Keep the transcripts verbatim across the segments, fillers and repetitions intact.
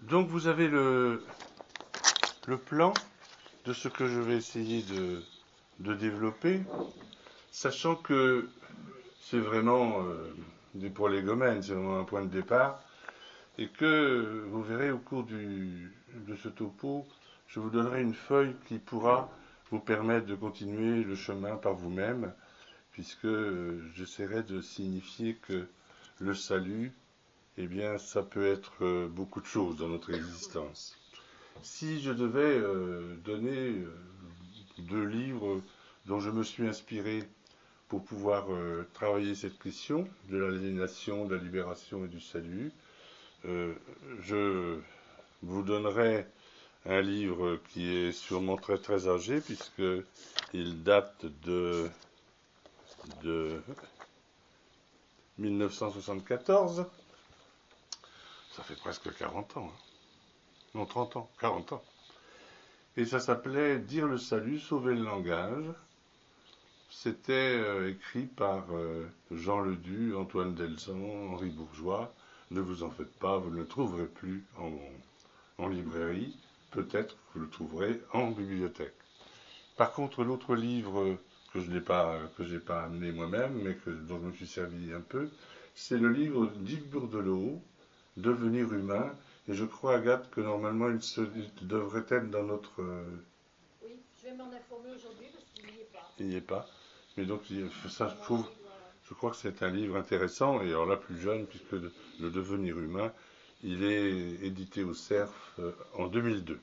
Donc vous avez le, le plan de ce que je vais essayer de, de développer, sachant que c'est vraiment euh, des prolégomènes, c'est vraiment un point de départ, et que vous verrez au cours du, de ce topo, je vous donnerai une feuille qui pourra vous permettre de continuer le chemin par vous-même, puisque euh, j'essaierai de signifier que le salut, eh bien, ça peut être euh, beaucoup de choses dans notre existence. Si je devais euh, donner euh, deux livres dont je me suis inspiré pour pouvoir euh, travailler cette question de l'aliénation, de la libération et du salut, euh, je vous donnerai un livre qui est sûrement très très âgé puisqu'il date de, de mille neuf cent soixante-quatorze. Ça fait presque quarante ans. Hein. Non, trente ans, quarante ans. Et ça s'appelait Dire le salut, sauver le langage. C'était euh, écrit par euh, Jean Ledu, Antoine Delzan, Henri Bourgeois. Ne vous en faites pas, vous ne le trouverez plus en, en librairie. Peut-être que vous le trouverez en bibliothèque. Par contre, l'autre livre que je n'ai pas, que j'ai pas amené moi-même, mais que, dont je me suis servi un peu, c'est le livre d'Yves Bourdelot, Devenir humain. Et je crois, Agathe, que normalement il, se, il devrait être dans notre. Euh... Oui, je vais m'en informer aujourd'hui parce qu'il n'y est pas. Il n'y est pas. Mais donc, ça, je trouve. Je crois que c'est un livre intéressant, et alors là, plus jeune, puisque le, le Devenir humain, il est édité au Cerf euh, en deux mille deux.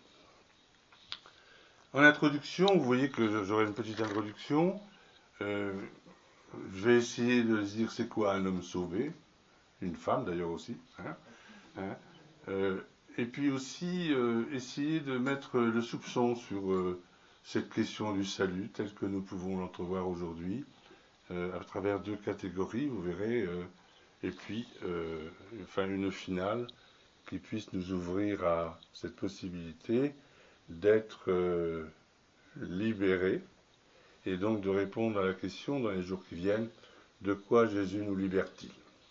En introduction, vous voyez que j'aurai une petite introduction. Euh, je vais essayer de dire c'est quoi un homme sauvé, une femme d'ailleurs aussi. Hein, hein, euh, et puis aussi euh, essayer de mettre le soupçon sur euh, cette question du salut telle que nous pouvons l'entrevoir aujourd'hui, euh, à travers deux catégories, vous verrez, euh, et puis euh, enfin une finale qui puisse nous ouvrir à cette possibilité d'être euh, libérés et donc de répondre à la question dans les jours qui viennent, de quoi Jésus nous libère-t-il?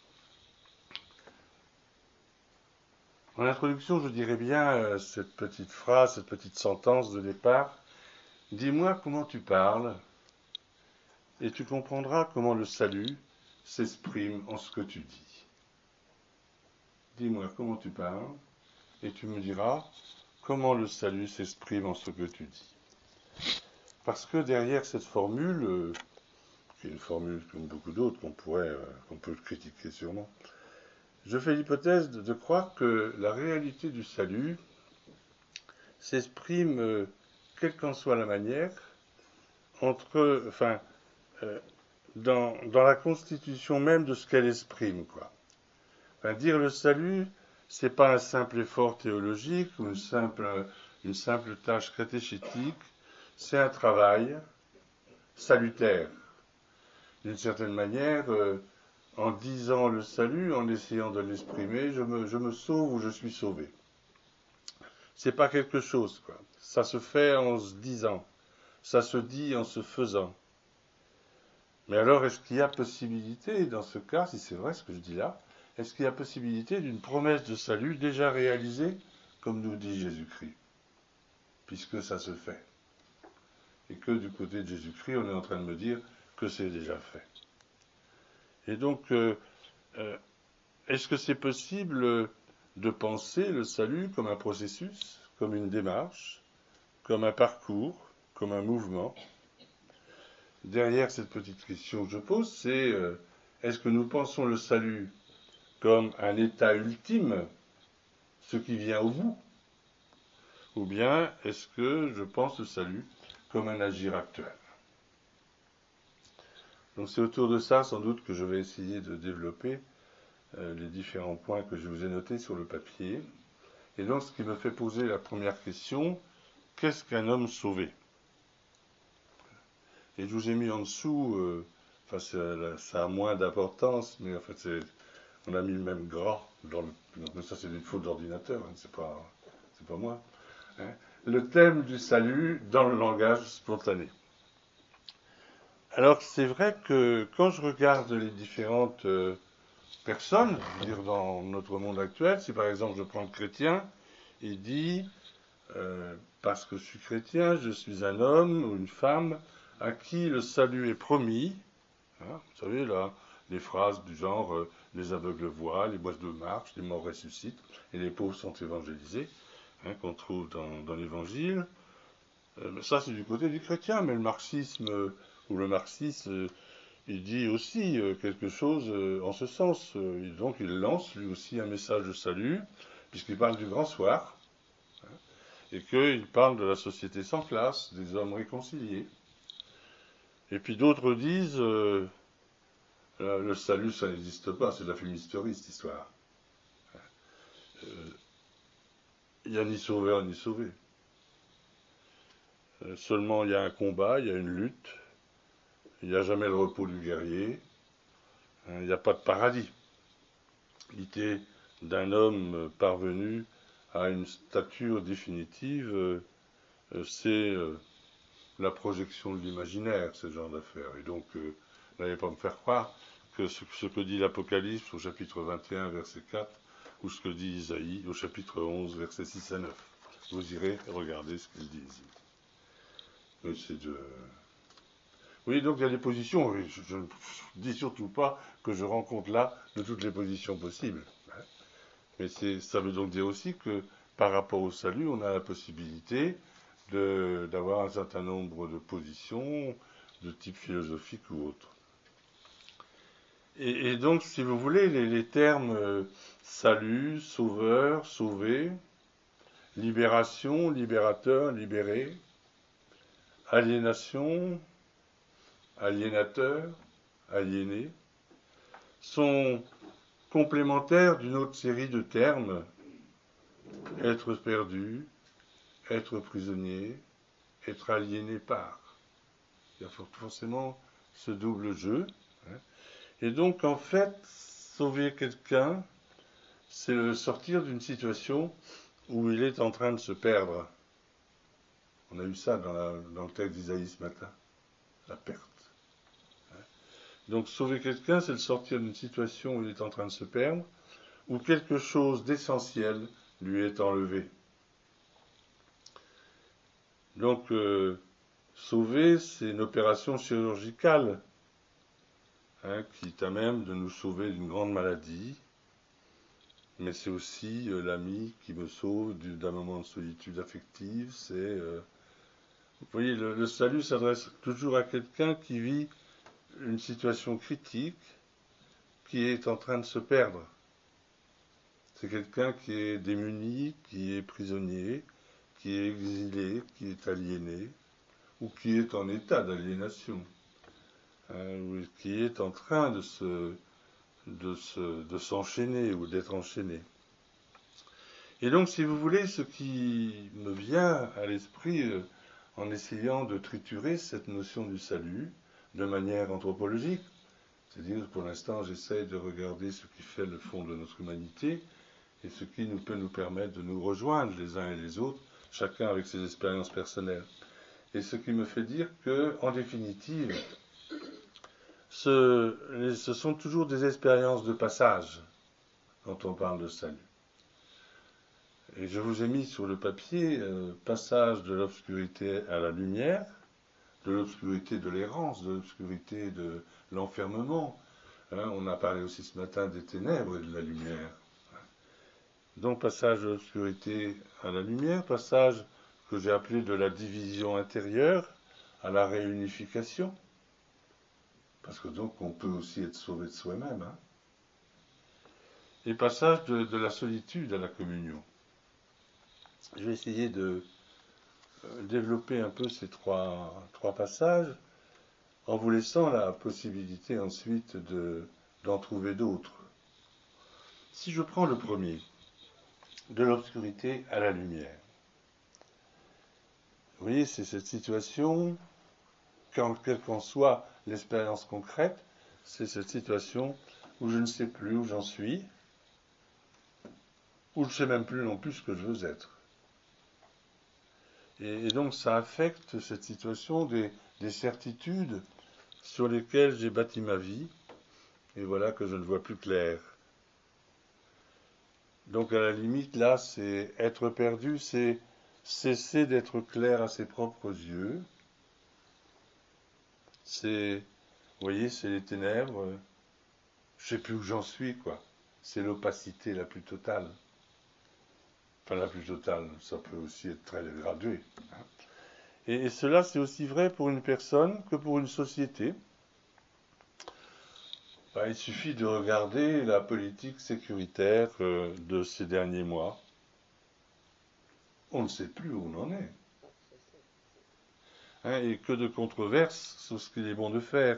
En introduction, je dirais bien euh, cette petite phrase, cette petite sentence de départ. Dis-moi comment tu parles, et tu comprendras comment le salut s'exprime en ce que tu dis. Dis-moi comment tu parles, et tu me diras comment le salut s'exprime en ce que tu dis. Parce que derrière cette formule, euh, qui est une formule comme beaucoup d'autres qu'on pourrait, euh, qu'on peut critiquer sûrement, je fais l'hypothèse de, de croire que la réalité du salut s'exprime, euh, quelle qu'en soit la manière, entre, enfin, euh, dans, dans la constitution même de ce qu'elle exprime, quoi. Enfin, dire le salut, c'est pas un simple effort théologique ou une simple, une simple tâche catéchétique, c'est un travail salutaire. D'une certaine manière, euh, en disant le salut, en essayant de l'exprimer, je me, je me sauve ou je suis sauvé. C'est pas quelque chose, quoi. Ça se fait en se disant, ça se dit en se faisant. Mais alors, est-ce qu'il y a possibilité, dans ce cas, si c'est vrai ce que je dis là, est-ce qu'il y a possibilité d'une promesse de salut déjà réalisée, comme nous dit Jésus-Christ, puisque ça se fait, et que du côté de Jésus-Christ, on est en train de me dire que c'est déjà fait. Et donc, euh, euh, est-ce que c'est possible de penser le salut comme un processus, comme une démarche, comme un parcours, comme un mouvement? Derrière cette petite question que je pose, c'est euh, est-ce que nous pensons le salut comme un état ultime, ce qui vient au bout, ou bien est-ce que je pense le salut comme un agir actuel? Donc c'est autour de ça sans doute que je vais essayer de développer euh, les différents points que je vous ai notés sur le papier. Et donc ce qui me fait poser la première question, qu'est-ce qu'un homme sauvé? Et je vous ai mis en dessous, euh, enfin ça, ça a moins d'importance, mais en fait c'est, on a mis le même gras dans le, mais ça c'est une faute d'ordinateur, hein, c'est pas, c'est pas moi. Hein. Le thème du salut dans le langage spontané. Alors c'est vrai que quand je regarde les différentes euh, personnes, je veux dire dans notre monde actuel, si par exemple je prends le chrétien, il dit euh, parce que je suis chrétien, je suis un homme ou une femme à qui le salut est promis. Hein, vous savez, là, les phrases du genre euh, les aveugles voient, les boîtes de marche, les morts ressuscitent et les pauvres sont évangélisés, hein, qu'on trouve dans, dans l'évangile. Euh, ça, c'est du côté du chrétien, mais le marxisme euh, ou le marxiste, euh, il dit aussi euh, quelque chose euh, en ce sens. Euh, donc, il lance lui aussi un message de salut, puisqu'il parle du grand soir, hein, et qu'il parle de la société sans classe, des hommes réconciliés. Et puis d'autres disent euh, le salut, ça n'existe pas, c'est de la fumisterie, cette histoire. Il euh, n'y a ni sauveur ni sauvé. Euh, seulement, il y a un combat, il y a une lutte, il n'y a jamais le repos du guerrier, il n'y a pas de paradis. L'idée d'un homme parvenu à une stature définitive, euh, c'est euh, la projection de l'imaginaire, ce genre d'affaires. Et donc, euh, n'allez pas me faire croire que ce, ce que dit l'Apocalypse au chapitre vingt et un, verset quatre, ou ce que dit Isaïe au chapitre onze, versets six à neuf. Vous irez regarder ce qu'il dit ici. Mais c'est de... Oui, donc il y a des positions, oui, je ne dis surtout pas que je rencontre là de toutes les positions possibles. Mais ça veut donc dire aussi que par rapport au salut, on a la possibilité d'avoir un certain nombre de positions de type philosophique ou autre. Et, et donc, si vous voulez, les, les termes euh, salut, sauveur, sauvé, libération, libérateur, libéré, aliénation, aliénateur, aliéné, sont complémentaires d'une autre série de termes, être perdu, être prisonnier, être aliéné par. Il y a forcément ce double jeu. Hein. Et donc, en fait, sauver quelqu'un, c'est le sortir d'une situation où il est en train de se perdre. On a eu ça dans, la, dans le texte d'Isaïe ce matin, la perte. Hein. Donc, sauver quelqu'un, c'est le sortir d'une situation où il est en train de se perdre, où quelque chose d'essentiel lui est enlevé. Donc, euh, sauver, c'est une opération chirurgicale, hein, qui est à même de nous sauver d'une grande maladie, mais c'est aussi euh, l'ami qui me sauve d'un moment de solitude affective. C'est, euh, vous voyez, le, le salut s'adresse toujours à quelqu'un qui vit une situation critique, qui est en train de se perdre. C'est quelqu'un qui est démuni, qui est prisonnier, qui est exilé, qui est aliéné, ou qui est en état d'aliénation, hein, ou qui est en train de se, de se, de s'enchaîner ou d'être enchaîné. Et donc, si vous voulez, ce qui me vient à l'esprit euh, en essayant de triturer cette notion du salut de manière anthropologique, c'est-à-dire que pour l'instant, j'essaie de regarder ce qui fait le fond de notre humanité et ce qui nous peut nous permettre de nous rejoindre les uns et les autres, chacun avec ses expériences personnelles. Et ce qui me fait dire que, en définitive, ce, ce sont toujours des expériences de passage quand on parle de salut. Et je vous ai mis sur le papier euh, passage de l'obscurité à la lumière, de l'obscurité de l'errance, de l'obscurité de l'enfermement. Hein, on a parlé aussi ce matin des ténèbres et de la lumière. Donc passage de l'obscurité à la lumière, passage que j'ai appelé de la division intérieure à la réunification. Parce que donc on peut aussi être sauvé de soi-même. Hein. Et passage de, de la solitude à la communion. Je vais essayer de développer un peu ces trois, trois passages en vous laissant la possibilité ensuite de, d'en trouver d'autres. Si je prends le premier, de l'obscurité à la lumière, vous voyez, c'est cette situation, quelle qu'en soit l'expérience concrète, c'est cette situation où je ne sais plus où j'en suis, où je ne sais même plus non plus ce que je veux être. Et, et donc ça affecte cette situation des, des certitudes sur lesquelles j'ai bâti ma vie, et voilà que je ne vois plus clair. Donc à la limite, là, c'est être perdu, c'est cesser d'être clair à ses propres yeux. C'est, vous voyez, c'est les ténèbres. euh, Je sais plus où j'en suis, quoi. C'est l'opacité la plus totale. Enfin, la plus totale, ça peut aussi être très gradué. hein. Et, et cela, c'est aussi vrai pour une personne que pour une société. Bah, il suffit de regarder la politique sécuritaire euh, de ces derniers mois. On ne sait plus où on en est. hein, et que de controverses sur ce qu'il est bon de faire.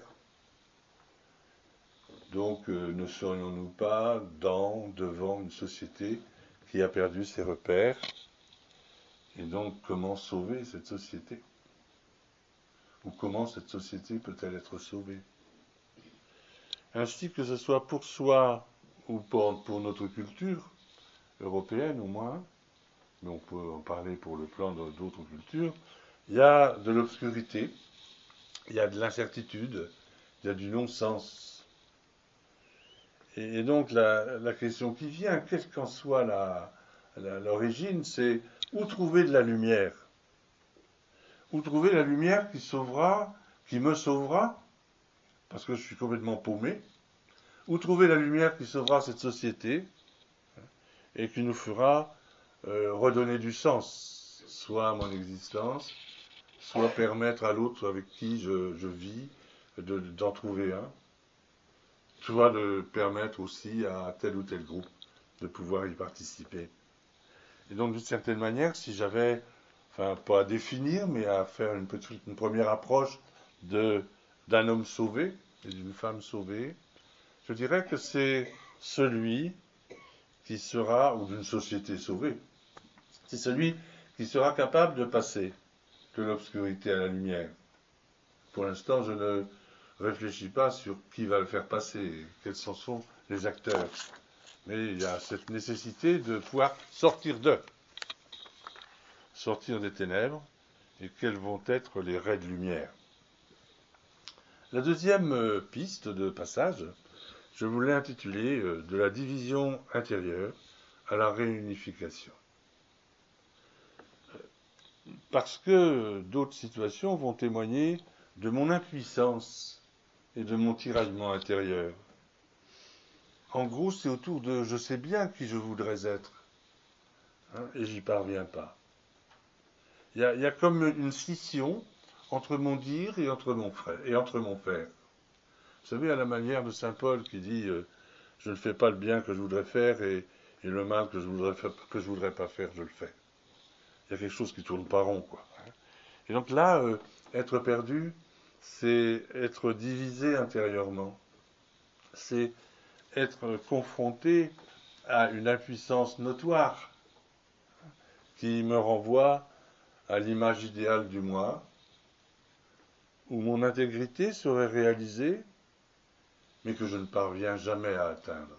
Donc, euh, ne serions-nous pas dans, devant une société qui a perdu ses repères? Et donc, comment sauver cette société? Ou comment cette société peut-elle être sauvée? Ainsi que ce soit pour soi ou pour, pour notre culture européenne au moins, mais on peut en parler pour le plan d'autres cultures, il y a de l'obscurité, il y a de l'incertitude, il y a du non-sens. Et, et donc la, la, question qui vient, quelle qu'en soit la, la, l'origine, c'est où trouver de la lumière? Où trouver la lumière qui sauvera, qui me sauvera, parce que je suis complètement paumé? Où trouver la lumière qui sauvera cette société et qui nous fera euh, redonner du sens, soit à mon existence, soit permettre à l'autre avec qui je, je vis de, d'en trouver un, soit de permettre aussi à tel ou tel groupe de pouvoir y participer. Et donc, d'une certaine manière, si j'avais, enfin, pas à définir, mais à faire une, petite, une première approche de, d'un homme sauvé et d'une femme sauvée, je dirais que c'est celui qui sera, ou d'une société sauvée, c'est celui qui sera capable de passer de l'obscurité à la lumière. Pour l'instant, je ne réfléchis pas sur qui va le faire passer, quels sont les acteurs. Mais il y a cette nécessité de pouvoir sortir d'eux, sortir des ténèbres, et quelles vont être les raies de lumière. La deuxième piste de passage, je voulais intituler de la division intérieure à la réunification. Parce que d'autres situations vont témoigner de mon impuissance et de mon tiraillement intérieur. En gros, c'est autour de je sais bien qui je voudrais être, hein, et j'y parviens pas. Il y a, y a comme une scission entre mon dire et entre mon, frère, et entre mon faire. Vous savez, à la manière de saint Paul qui dit euh, je ne fais pas le bien que je voudrais faire et, et le mal que je voudrais faire, que je voudrais pas faire, je le fais. Il y a quelque chose qui tourne pas rond, quoi. Et donc là, euh, être perdu, c'est être divisé intérieurement. C'est être confronté à une impuissance notoire qui me renvoie à l'image idéale du moi, où mon intégrité serait réalisée, mais que je ne parviens jamais à atteindre.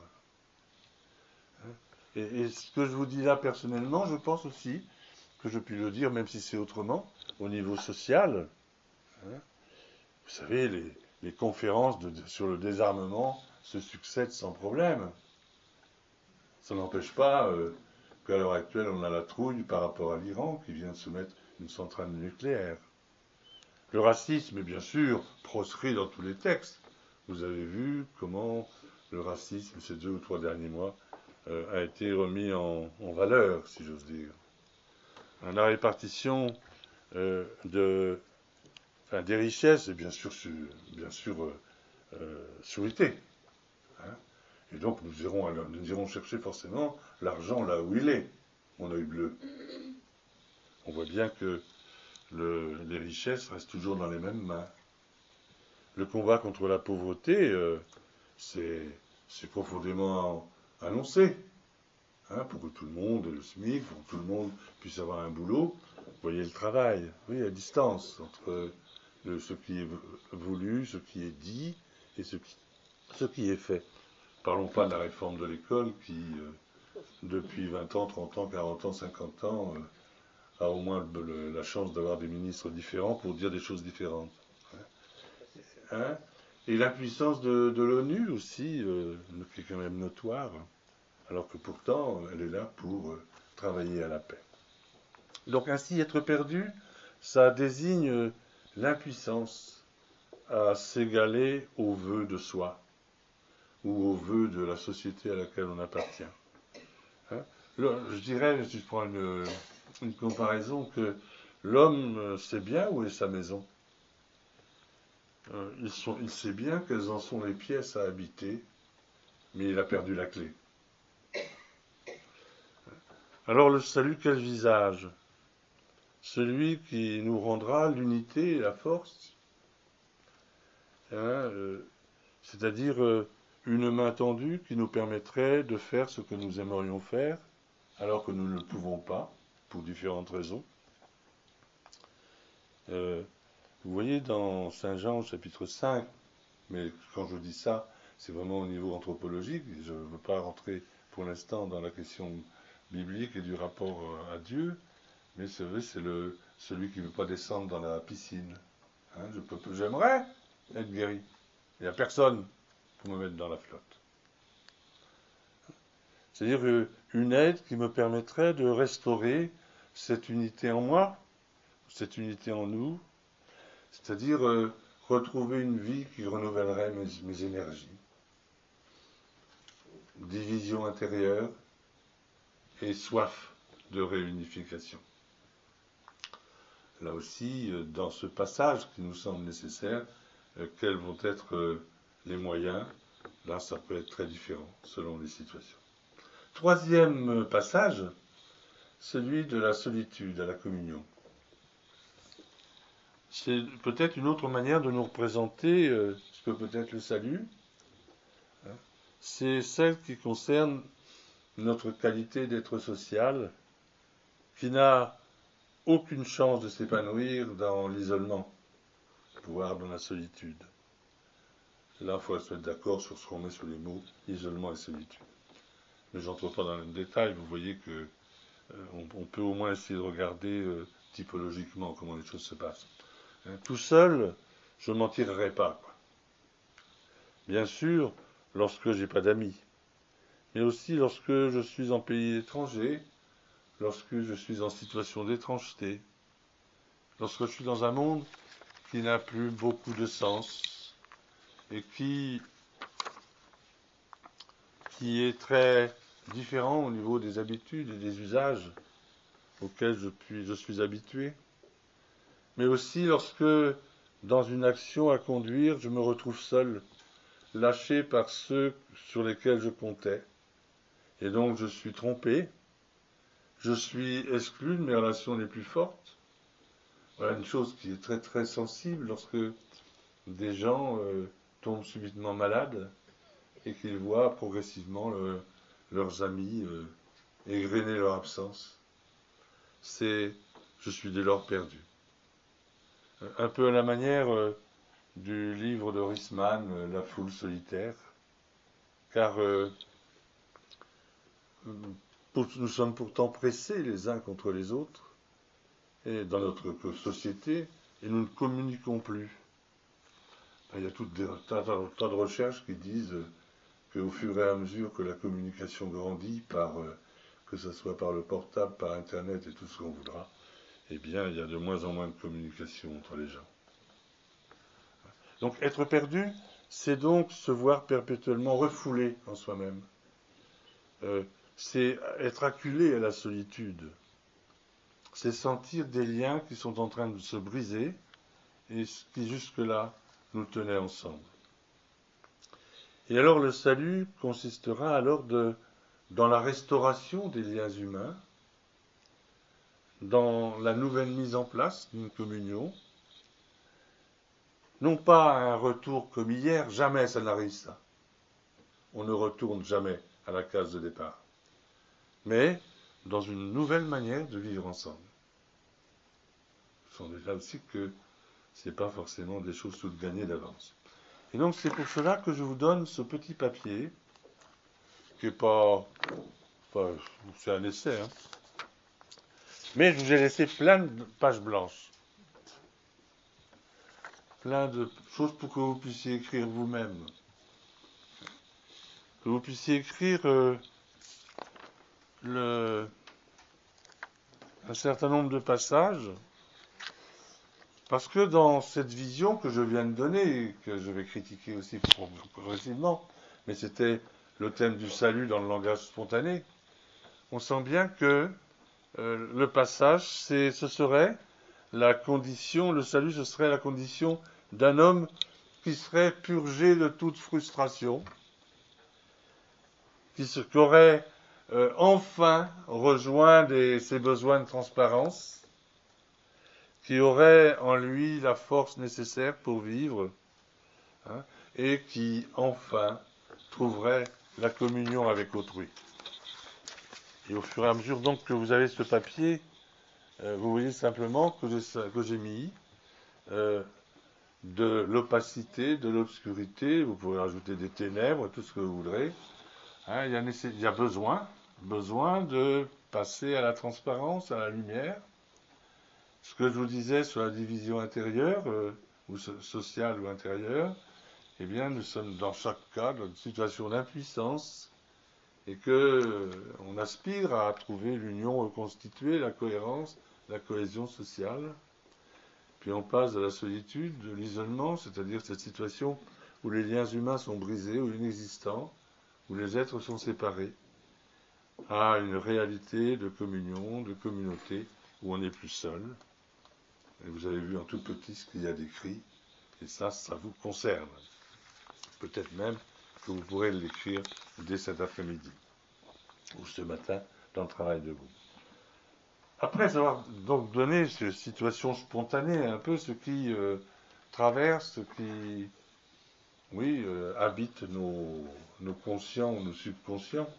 Et, et ce que je vous dis là personnellement, je pense aussi que je puis le dire, même si c'est autrement, au niveau social. Hein. Vous savez, les, les conférences de, de, sur le désarmement se succèdent sans problème. Ça n'empêche pas euh, qu'à l'heure actuelle, on a la trouille par rapport à l'Iran qui vient de se mettre une centrale nucléaire. Le racisme est bien sûr proscrit dans tous les textes. Vous avez vu comment le racisme, ces deux ou trois derniers mois, euh, a été remis en, en valeur, si j'ose dire. La répartition euh, de, enfin, des richesses est bien sûr, bien sûr euh, euh, souhaitée. Hein. Et donc nous irons, nous irons chercher forcément l'argent là où il est, mon œil bleu. On voit bien que le, les richesses restent toujours dans les mêmes mains. Le combat contre la pauvreté, euh, c'est profondément annoncé. Hein, pour que tout le monde ait le SMIC, pour que tout le monde puisse avoir un boulot. Vous voyez le travail, oui, à distance, entre le, ce qui est voulu, ce qui est dit et ce qui, ce qui est fait. Parlons pas de la réforme de l'école qui, euh, depuis vingt ans, trente ans, quarante ans, cinquante ans, euh, a au moins le, le, la chance d'avoir des ministres différents pour dire des choses différentes. Hein. Et l'impuissance de, de l'ONU aussi, euh, qui est quand même notoire. alors que pourtant, elle est là pour euh, travailler à la paix. Donc ainsi, être perdu, ça désigne euh, l'impuissance à s'égaler aux vœux de soi ou aux vœux de la société à laquelle on appartient. Hein? Le, je dirais, si je prends une, une comparaison, que l'homme sait bien où est sa maison. Euh, il, sont, il sait bien quelles en sont les pièces à habiter, mais il a perdu la clé. Alors le salut, quel visage? Celui qui nous rendra l'unité et la force, hein, euh, c'est-à-dire euh, une main tendue qui nous permettrait de faire ce que nous aimerions faire, alors que nous ne le pouvons pas, pour différentes raisons. Euh, vous voyez dans Saint Jean chapitre cinq, mais quand je dis ça, c'est vraiment au niveau anthropologique, je ne veux pas rentrer pour l'instant dans la question biblique et du rapport à Dieu, mais c'est vrai, c'est le, celui qui ne veut pas descendre dans la piscine. Hein, je peux, j'aimerais être guéri. Il n'y a personne pour me mettre dans la flotte. C'est-à-dire une aide qui me permettrait de restaurer cette unité en moi, cette unité en nous, c'est-à-dire euh, retrouver une vie qui renouvellerait mes, mes énergies. Division intérieure et soif de réunification. Là aussi, euh, dans ce passage qui nous semble nécessaire, euh, quels vont être euh, les moyens? Là, ça peut être très différent selon les situations. Troisième passage, celui de la solitude à la communion. C'est peut-être une autre manière de nous représenter euh, ce que peut être le salut. Hein. C'est celle qui concerne notre qualité d'être social, qui n'a aucune chance de s'épanouir dans l'isolement, voire dans la solitude. Là, il faut être d'accord sur ce qu'on met sur les mots isolement et solitude. Mais je n'entre pas dans le détail, vous voyez que euh, on, on peut au moins essayer de regarder euh, typologiquement comment les choses se passent. Hein, tout seul, je ne m'en tirerai pas, quoi. Bien sûr, lorsque j'ai pas d'amis, mais aussi lorsque je suis en pays étranger, lorsque je suis en situation d'étrangeté, lorsque je suis dans un monde qui n'a plus beaucoup de sens et qui, qui est très différent au niveau des habitudes et des usages auxquels je, puis, je suis habitué, mais aussi lorsque, dans une action à conduire, je me retrouve seul, lâché par ceux sur lesquels je comptais, et donc je suis trompé, je suis exclu de mes relations les plus fortes. Voilà une chose qui est très très sensible lorsque des gens euh, tombent subitement malades et qu'ils voient progressivement le, leurs amis euh, égrener leur absence. C'est, je suis dès lors perdu. Un peu à la manière euh, du livre de Risman, euh, La foule solitaire, car euh, pour, nous sommes pourtant pressés les uns contre les autres, et dans notre société, et nous ne communiquons plus. Il y a tout un tas, tas de recherches qui disent qu'au fur et à mesure que la communication grandit, par, euh, que ce soit par le portable, par Internet et tout ce qu'on voudra, eh bien, il y a de moins en moins de communication entre les gens. Donc, être perdu, c'est donc se voir perpétuellement refoulé en soi-même. Euh, c'est être acculé à la solitude. C'est sentir des liens qui sont en train de se briser et qui jusque-là nous tenaient ensemble. Et alors le salut consistera alors de, dans la restauration des liens humains, dans la nouvelle mise en place d'une communion, non pas un retour comme hier, jamais ça n'arrive ça. On ne retourne jamais à la case de départ, mais dans une nouvelle manière de vivre ensemble. Ce sont déjà aussi que ce n'est pas forcément des choses toutes gagnées d'avance. Et donc c'est pour cela que je vous donne ce petit papier, qui n'est pas... Enfin, c'est un essai, hein. Mais je vous ai laissé plein de pages blanches. Plein de choses pour que vous puissiez écrire vous-même. Que vous puissiez écrire euh, le, un certain nombre de passages, parce que dans cette vision que je viens de donner, et que je vais critiquer aussi progressivement, mais c'était le thème du salut dans le langage spontané, on sent bien que euh, le passage, c'est, ce serait la condition, le salut, ce serait la condition d'un homme qui serait purgé de toute frustration, qui, se, qui aurait euh, enfin rejoint des, ses besoins de transparence, qui aurait en lui la force nécessaire pour vivre, hein, et qui enfin trouverait la communion avec autrui. Et au fur et à mesure donc que vous avez ce papier, euh, vous voyez simplement que j'ai, que j'ai mis euh, de l'opacité, de l'obscurité, vous pouvez rajouter des ténèbres, tout ce que vous voudrez. Hein, il, y a nécess... il y a besoin, besoin de passer à la transparence, à la lumière. Ce que je vous disais sur la division intérieure, euh, ou so- sociale ou intérieure, eh bien, nous sommes dans chaque cas dans une situation d'impuissance et que euh, on aspire à trouver l'union reconstituée, la cohérence, la cohésion sociale. Puis on passe de la solitude, de l'isolement, c'est-à-dire cette situation où les liens humains sont brisés ou inexistants, où les êtres sont séparés, à une réalité de communion, de communauté, où on n'est plus seul. Et vous avez vu en tout petit ce qu'il y a d'écrit, et ça, ça vous concerne. Peut-être même que vous pourrez l'écrire dès cet après-midi, ou ce matin, dans le travail de vous. Après avoir donc donné cette situation spontanée, un peu ce qui euh, traverse, ce qui, oui, euh, habite nos, nos conscients ou nos subconscients,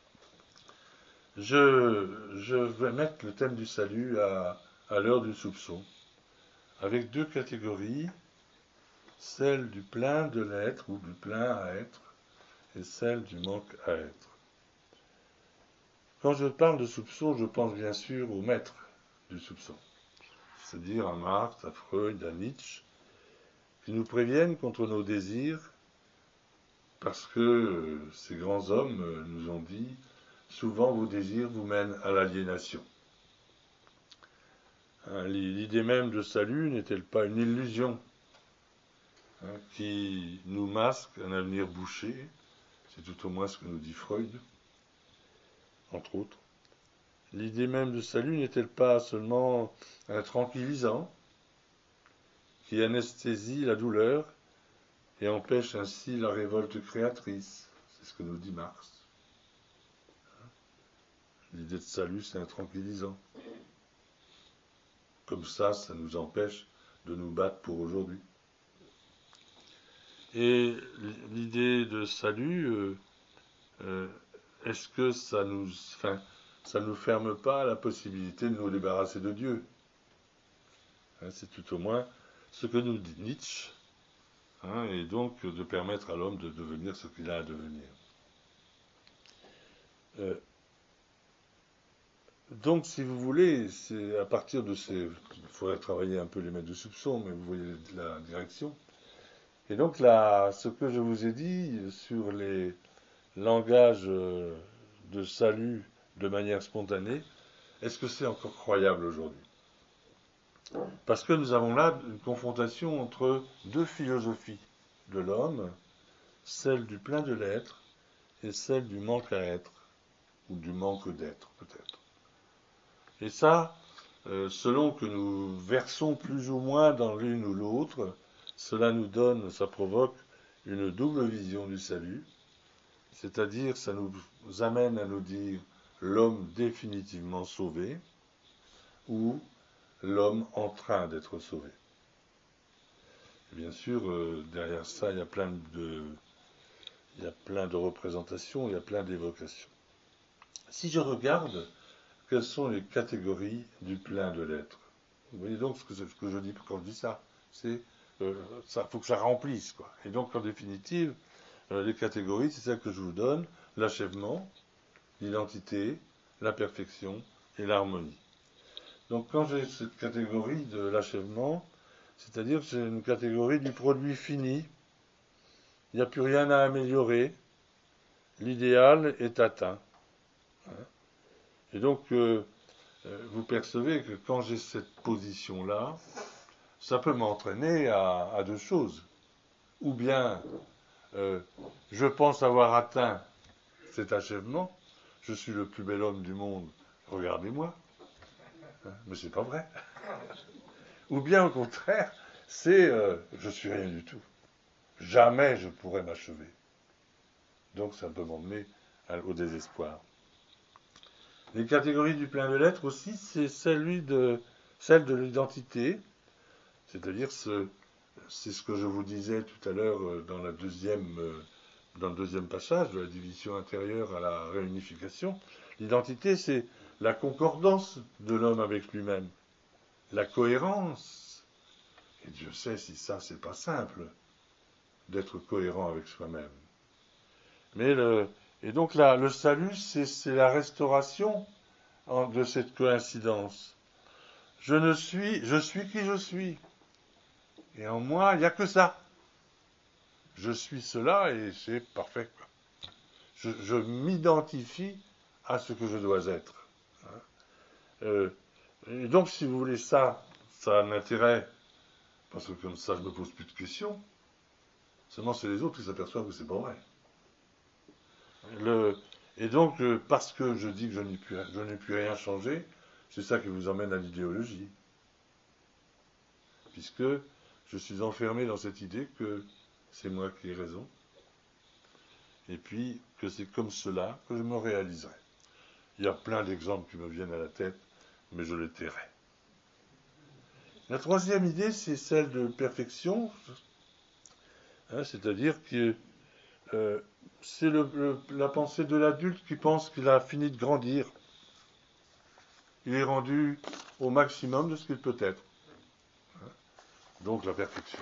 je, je vais mettre le thème du salut à, à l'heure du soupçon, avec deux catégories, celle du plein de l'être ou du plein à être, et celle du manque à être. Quand je parle de soupçon, je pense bien sûr au maître du soupçon, c'est-à-dire à Marx, à Freud, à Nietzsche, qui nous préviennent contre nos désirs, parce que euh, ces grands hommes euh, nous ont dit, souvent vos désirs vous mènent à l'aliénation. Hein, l'idée même de salut n'est-elle pas une illusion, hein, qui nous masque un avenir bouché? C'est tout au moins ce que nous dit Freud, entre autres. L'idée même de salut n'est-elle pas seulement un tranquillisant qui anesthésie la douleur et empêche ainsi la révolte créatrice? C'est ce que nous dit Marx. L'idée de salut, c'est un tranquillisant. Comme ça, ça nous empêche de nous battre pour aujourd'hui. Et l'idée de salut, euh, euh, est-ce que ça nous, enfin, ça nous ferme pas à la possibilité de nous débarrasser de Dieu? Hein, c'est tout au moins ce que nous dit Nietzsche, hein, et donc de permettre à l'homme de devenir ce qu'il a à devenir. Euh, donc, si vous voulez, c'est à partir de ces, il faudrait travailler un peu les maîtres de soupçon, mais vous voyez la direction. Et donc là, ce que je vous ai dit sur les langages de salut de manière spontanée, est-ce que c'est encore croyable aujourd'hui? Parce que nous avons là une confrontation entre deux philosophies de l'homme, celle du plein de l'être et celle du manque à être, ou du manque d'être peut-être. Et ça, euh, selon que nous versons plus ou moins dans l'une ou l'autre, cela nous donne, ça provoque une double vision du salut, c'est-à-dire ça nous amène à nous dire l'homme définitivement sauvé ou l'homme en train d'être sauvé. Et bien sûr, euh, derrière ça, il y a plein de, il y a plein de représentations, il y a plein d'évocations. Si je regarde, quelles sont les catégories du plein de l'être? Vous voyez donc ce que, ce que je dis quand je dis ça, c'est euh, ça, faut que ça remplisse, quoi. Et donc en définitive, euh, les catégories, c'est celles que je vous donne: l'achèvement, l'identité, la perfection et l'harmonie. Donc quand j'ai cette catégorie de l'achèvement, c'est-à-dire que c'est une catégorie du produit fini, il n'y a plus rien à améliorer, l'idéal est atteint. Hein. Et donc, euh, euh, vous percevez que quand j'ai cette position-là, ça peut m'entraîner à, à deux choses. Ou bien, euh, je pense avoir atteint cet achèvement, je suis le plus bel homme du monde, regardez-moi, hein, mais c'est pas vrai. Ou bien, au contraire, c'est euh, je suis rien du tout. Jamais je pourrais m'achever. Donc ça peut m'emmener au désespoir. Les catégories du plein de lettres aussi, c'est celui de, celle de l'identité, c'est-à-dire ce, c'est ce que je vous disais tout à l'heure dans, la deuxième, dans le deuxième passage de la division intérieure à la réunification. L'identité, c'est la concordance de l'homme avec lui-même, la cohérence. Et Dieu sait si ça, c'est pas simple d'être cohérent avec soi-même. Mais le, et donc là, le salut, c'est, c'est la restauration en, de cette coïncidence. Je ne suis, je suis qui je suis. Et en moi, il n'y a que ça. Je suis cela et c'est parfait. Je, je m'identifie à ce que je dois être. Euh, et donc, si vous voulez ça, ça a un intérêt, parce que comme ça, je ne me pose plus de questions. Seulement, c'est les autres qui s'aperçoivent que c'est pas vrai. Le, et donc, euh, parce que je dis que je n'ai plus, je n'ai plus rien changé, c'est ça qui vous emmène à l'idéologie. Puisque je suis enfermé dans cette idée que c'est moi qui ai raison, et puis que c'est comme cela que je me réaliserai. Il y a plein d'exemples qui me viennent à la tête, mais je les tairai. La troisième idée, c'est celle de perfection, hein, c'est-à-dire que euh, c'est le, le, la pensée de l'adulte qui pense qu'il a fini de grandir. Il est rendu au maximum de ce qu'il peut être. Donc la perfection.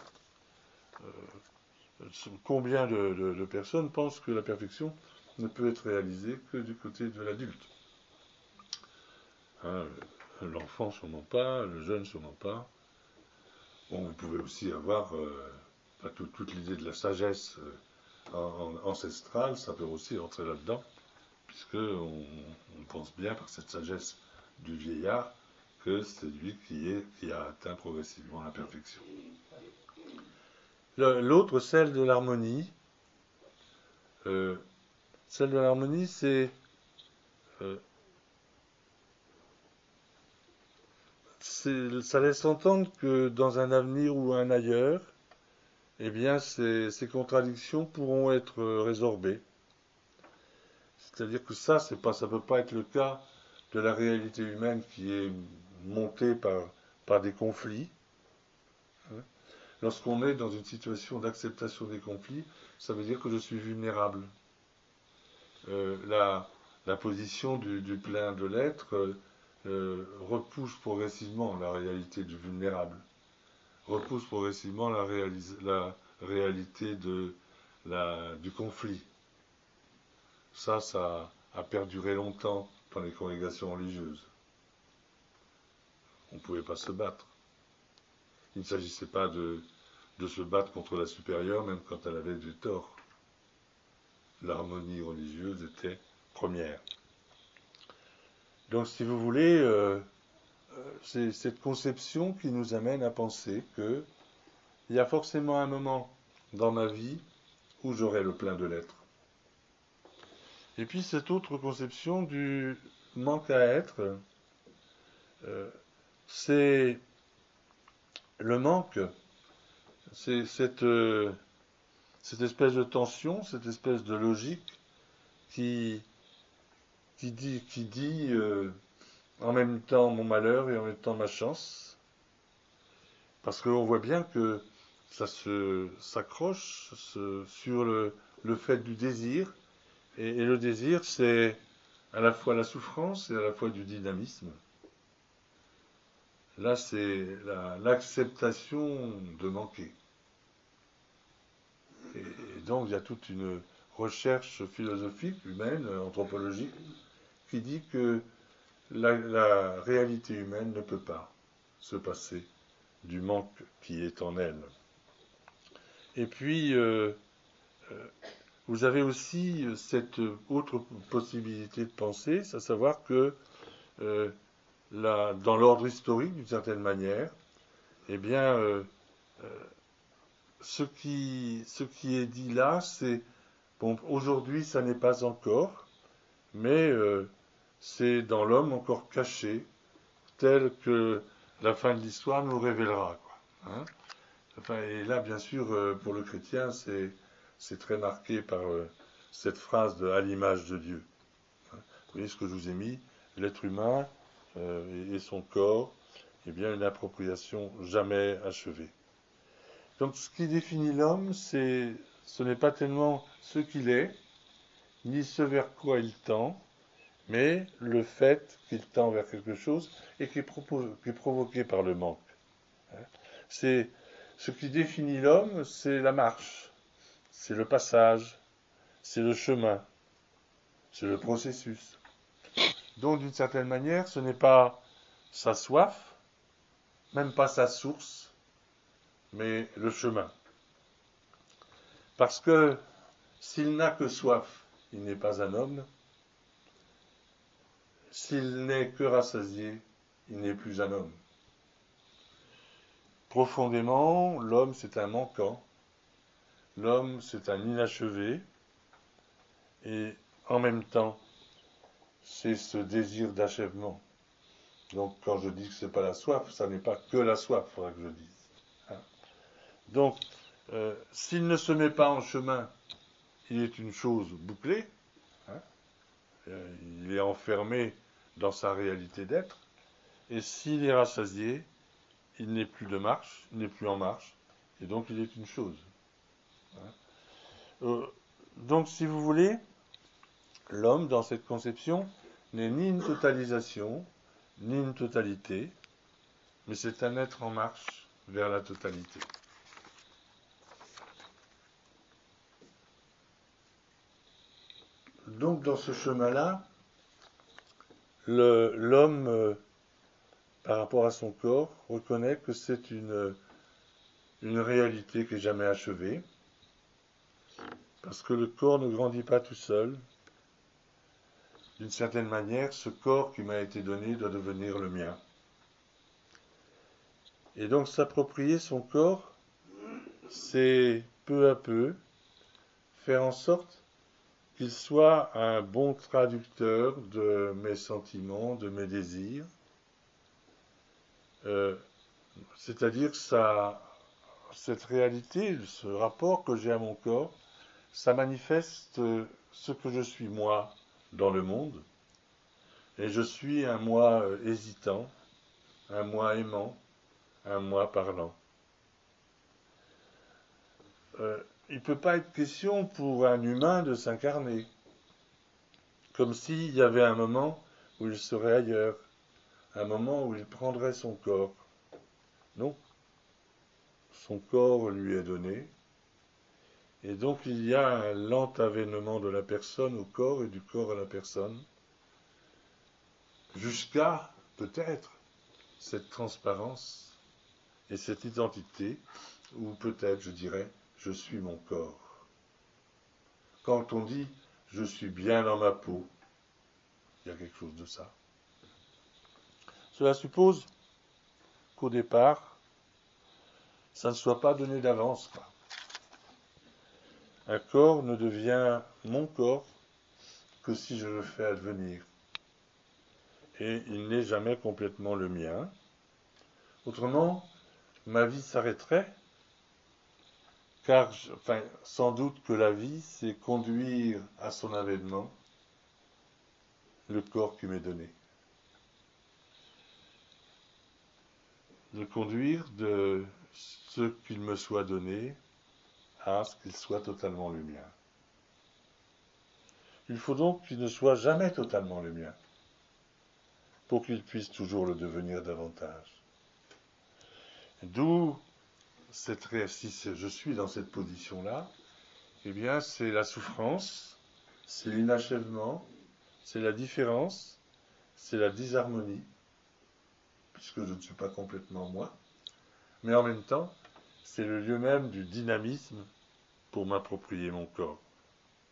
Euh, combien de, de, de personnes pensent que la perfection ne peut être réalisée que du côté de l'adulte? Hein, l'enfant sûrement pas, le jeune sûrement pas. Bon, vous pouvez aussi avoir euh, toute, toute l'idée de la sagesse euh, en, en, ancestrale, ça peut aussi entrer là-dedans, puisque on, on pense bien par cette sagesse du vieillard que c'est lui qui, est, qui a atteint progressivement la perfection. Le, l'autre, celle de l'harmonie. Euh, celle de l'harmonie, c'est euh, ça laisse entendre que dans un avenir ou un ailleurs, eh bien, ces, ces contradictions pourront être résorbées. C'est-à-dire que ça, c'est pas, ça ne peut pas être le cas de la réalité humaine qui est montée par, par des conflits. Lorsqu'on est dans une situation d'acceptation des conflits, ça veut dire que je suis vulnérable. Euh, la, la position du, du plein de l'être euh, euh, repousse progressivement la réalité du vulnérable, repousse progressivement la, réalis- la réalité de, la, du conflit. Ça, ça a perduré longtemps dans les congrégations religieuses. On ne pouvait pas se battre. Il ne s'agissait pas de, de se battre contre la supérieure, même quand elle avait du tort. L'harmonie religieuse était première. Donc, si vous voulez, euh, c'est cette conception qui nous amène à penser qu'il y a forcément un moment dans ma vie où j'aurai le plein de l'être. Et puis cette autre conception du manque à être, euh, c'est le manque, c'est cette, euh, cette espèce de tension, cette espèce de logique qui, qui dit, qui dit euh, en même temps mon malheur et en même temps ma chance. Parce qu'on voit bien que ça se s'accroche se, sur le, le fait du désir. Et, et le désir, c'est à la fois la souffrance et à la fois du dynamisme. Là, c'est la, l'acceptation de manquer. Et, et donc, il y a toute une recherche philosophique, humaine, anthropologique, qui dit que la, la réalité humaine ne peut pas se passer du manque qui est en elle. Et puis, euh, euh, vous avez aussi cette autre possibilité de penser, à savoir que euh, la- dans l'ordre historique, d'une certaine manière, eh bien, euh, euh, ce qui, ce qui est dit là, c'est, bon, aujourd'hui, ça n'est pas encore, mais euh, c'est dans l'homme encore caché, tel que la fin de l'histoire nous révélera, quoi, hein. Enfin, et là, bien sûr, euh, pour le chrétien, c'est, c'est très marqué par euh, cette phrase de à l'image de Dieu. Hein. Vous voyez ce que je vous ai mis, l'être humain euh, et, et son corps, eh bien, une appropriation jamais achevée. Donc, ce qui définit l'homme, c'est, ce n'est pas tellement ce qu'il est, ni ce vers quoi il tend, mais le fait qu'il tend vers quelque chose et qui est, propo- qui est provoqué par le manque. Hein. C'est ce qui définit l'homme, c'est la marche, c'est le passage, c'est le chemin, c'est le processus. Donc, d'une certaine manière, ce n'est pas sa soif, même pas sa source, mais le chemin. Parce que s'il n'a que soif, il n'est pas un homme. S'il n'est que rassasié, il n'est plus un homme. Profondément, l'homme, c'est un manquant. L'homme, c'est un inachevé. Et en même temps, c'est ce désir d'achèvement. Donc, quand je dis que ce n'est pas la soif, ça n'est pas que la soif, il faudra que je dise. Hein. Donc, euh, s'il ne se met pas en chemin, il est une chose bouclée. Hein. Euh, il est enfermé dans sa réalité d'être. Et s'il est rassasié, il n'est plus de marche, il n'est plus en marche, et donc il est une chose. Hein. Euh, donc, si vous voulez, l'homme, dans cette conception, n'est ni une totalisation, ni une totalité, mais c'est un être en marche vers la totalité. Donc, dans ce chemin-là, le- l'homme, euh, par rapport à son corps, reconnaît que c'est une, une réalité qui n'est jamais achevée, parce que le corps ne grandit pas tout seul. D'une certaine manière, ce corps qui m'a été donné doit devenir le mien. Et donc s'approprier son corps, c'est peu à peu faire en sorte qu'il soit un bon traducteur de mes sentiments, de mes désirs. Euh, c'est-à-dire ça, cette réalité, ce rapport que j'ai à mon corps, ça manifeste ce que je suis moi dans le monde. Et je suis un moi hésitant, un moi aimant, un moi parlant. Euh, il ne peut pas être question pour un humain de s'incarner, comme s'il y avait un moment où il serait ailleurs, un moment où il prendrait son corps. Non, son corps lui est donné, et donc il y a un lent avènement de la personne au corps et du corps à la personne, jusqu'à peut-être cette transparence et cette identité, ou peut-être, je dirais, je suis mon corps. Quand on dit je suis bien dans ma peau, il y a quelque chose de ça. Cela suppose qu'au départ, ça ne soit pas donné d'avance, quoi. Un corps ne devient mon corps que si je le fais advenir. Et il n'est jamais complètement le mien. Autrement, ma vie s'arrêterait, car, je, enfin, sans doute que la vie, c'est conduire à son avènement le corps qui m'est donné. Le conduire de ce qu'il me soit donné à ce qu'il soit totalement le mien. Il faut donc qu'il ne soit jamais totalement le mien, pour qu'il puisse toujours le devenir davantage. D'où, cette, si je suis dans cette position-là, eh bien c'est la souffrance, c'est l'inachèvement, c'est la différence, c'est la disharmonie, puisque je ne suis pas complètement moi, mais en même temps, c'est le lieu même du dynamisme pour m'approprier mon corps.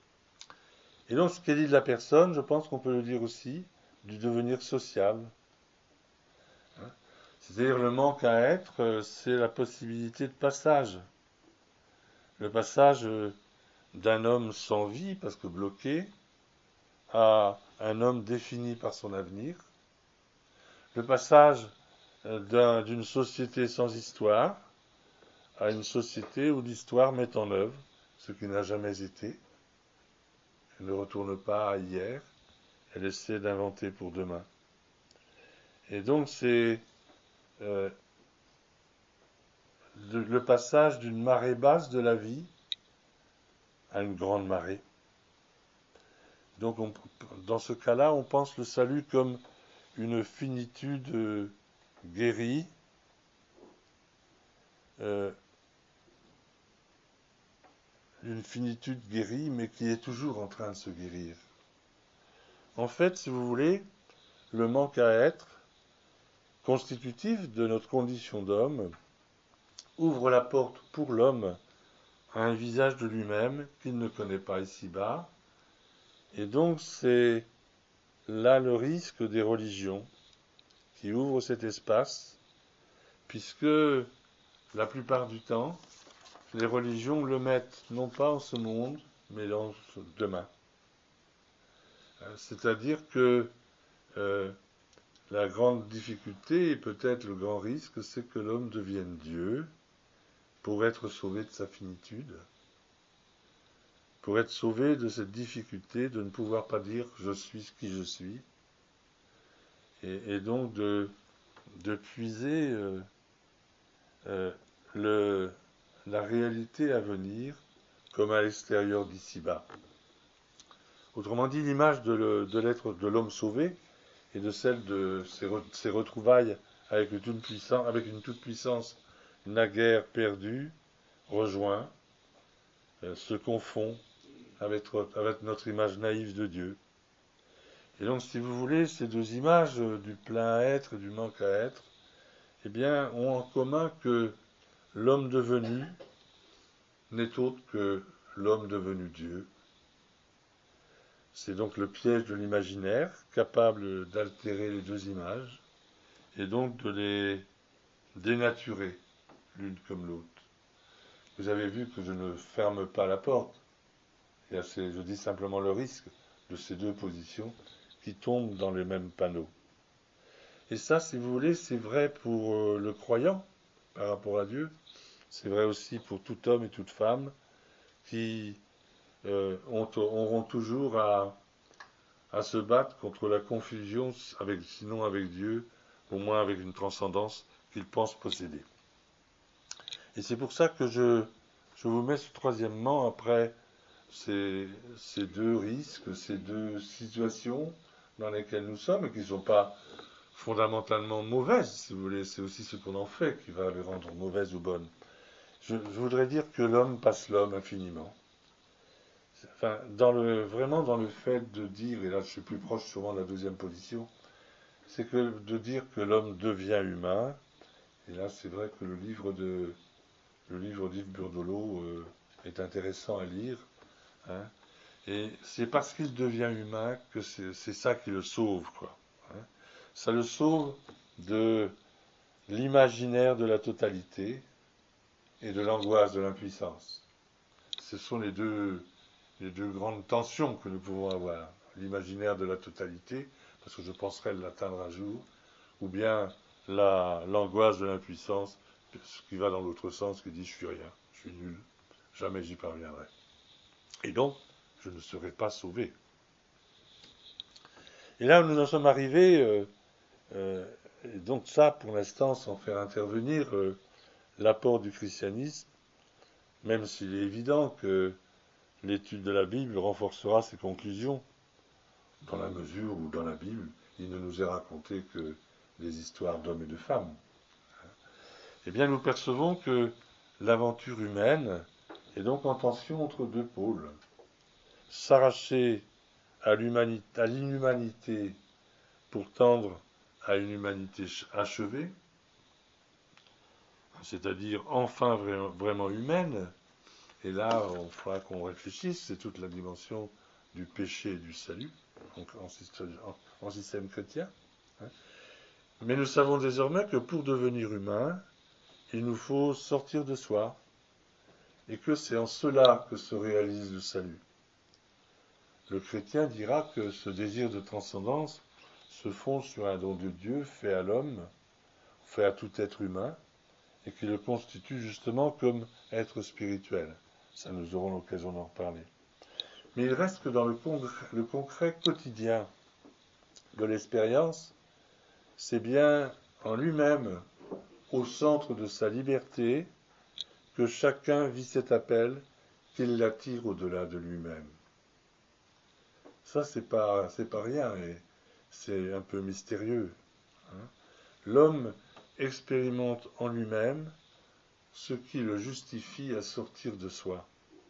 Et donc, ce qu'elle dit de la personne, je pense qu'on peut le dire aussi du devenir social. Hein. C'est-à-dire le manque à être, euh, c'est la possibilité de passage. Le passage euh, d'un homme sans vie, parce que bloqué, à un homme défini par son avenir. Le passage euh, d'un- d'une société sans histoire à une société où l'histoire met en œuvre ce qui n'a jamais été. Elle ne retourne pas à hier, elle essaie d'inventer pour demain. Et donc c'est euh, le, le passage d'une marée basse de la vie à une grande marée. Donc on- dans ce cas-là, on pense le salut comme une finitude euh, guérie, euh, une finitude guérie, mais qui est toujours en train de se guérir. En fait, si vous voulez, le manque à être, constitutif de notre condition d'homme, ouvre la porte pour l'homme à un visage de lui-même qu'il ne connaît pas ici-bas. Et donc c'est là le risque des religions qui ouvrent cet espace, puisque la plupart du temps, les religions le mettent non pas en ce monde, mais dans ce demain. C'est-à-dire que euh, la grande difficulté et peut-être le grand risque, c'est que l'homme devienne Dieu pour être sauvé de sa finitude, pour être sauvé de cette difficulté de ne pouvoir pas dire je suis ce qui je suis, et, et donc de, de puiser euh, euh, le, la réalité à venir comme à l'extérieur d'ici-bas. Autrement dit, l'image de, le, de l'être de l'homme sauvé et de celle de ses, re, ses retrouvailles avec, le tout puissant, avec une toute-puissance naguère perdue, rejoint, euh, se confond avec, avec notre image naïve de Dieu. Et donc, si vous voulez, ces deux images euh, du plein à être et du manque à être, eh bien, ont en commun que l'homme devenu n'est autre que l'homme devenu Dieu. C'est donc le piège de l'imaginaire, capable d'altérer les deux images, et donc de les dénaturer l'une comme l'autre. Vous avez vu que je ne ferme pas la porte. Et assez, je dis simplement le risque de ces deux positions qui tombent dans les mêmes panneaux. Et ça, si vous voulez, c'est vrai pour euh, le croyant par rapport à Dieu. C'est vrai aussi pour tout homme et toute femme qui euh, ont, auront toujours à, à se battre contre la confusion, avec, sinon avec Dieu, au moins avec une transcendance qu'ils pensent posséder. Et c'est pour ça que je, je vous mets ce troisièmement après ces, ces deux risques, ces deux situations dans lesquelles nous sommes et qui ne sont pas fondamentalement mauvaises, si vous voulez. C'est aussi ce qu'on en fait qui va les rendre mauvaises ou bonnes. Je, je voudrais dire que l'homme passe l'homme infiniment. Enfin, dans le, vraiment dans le fait de dire, et là je suis plus proche souvent de la deuxième position, c'est que de dire que l'homme devient humain, et là c'est vrai que le livre de le livre d'Yves Burdolo euh, est intéressant à lire, hein, et c'est parce qu'il devient humain que c'est, c'est ça qui le sauve, quoi. Hein. Ça le sauve de l'imaginaire de la totalité et de l'angoisse de l'impuissance. Ce sont les deux, les deux grandes tensions que nous pouvons avoir. L'imaginaire de la totalité, parce que je penserais l'atteindre un jour, ou bien la, l'angoisse de l'impuissance, ce qui va dans l'autre sens, qui dit je suis rien, je suis nul, jamais j'y parviendrai. Et donc, je ne serai pas sauvé. Et là où nous en sommes arrivés, euh, euh, et donc ça, pour l'instant, sans faire intervenir euh, l'apport du christianisme, même s'il est évident que l'étude de la Bible renforcera ses conclusions, dans la mesure où dans la Bible, il ne nous est raconté que des histoires d'hommes et de femmes. Eh bien, nous percevons que l'aventure humaine est donc en tension entre deux pôles. S'arracher à, à l'inhumanité pour tendre à une humanité achevée, c'est-à-dire enfin vraiment humaine. Et là, il faudra qu'on réfléchisse, c'est toute la dimension du péché et du salut, donc en, en, en système chrétien. Hein. Mais nous savons désormais que pour devenir humain, il nous faut sortir de soi, et que c'est en cela que se réalise le salut. Le chrétien dira que ce désir de transcendance se fonde sur un don de Dieu fait à l'homme, fait à tout être humain, et qui le constitue justement comme être spirituel. Ça, nous aurons l'occasion d'en reparler. Mais il reste que dans le concret, le concret quotidien de l'expérience, c'est bien en lui-même, au centre de sa liberté, que chacun vit cet appel qu'il l'attire au-delà de lui-même. Ça, c'est pas, c'est pas rien, et c'est un peu mystérieux. Hein. L'homme expérimente en lui-même ce qui le justifie à sortir de soi.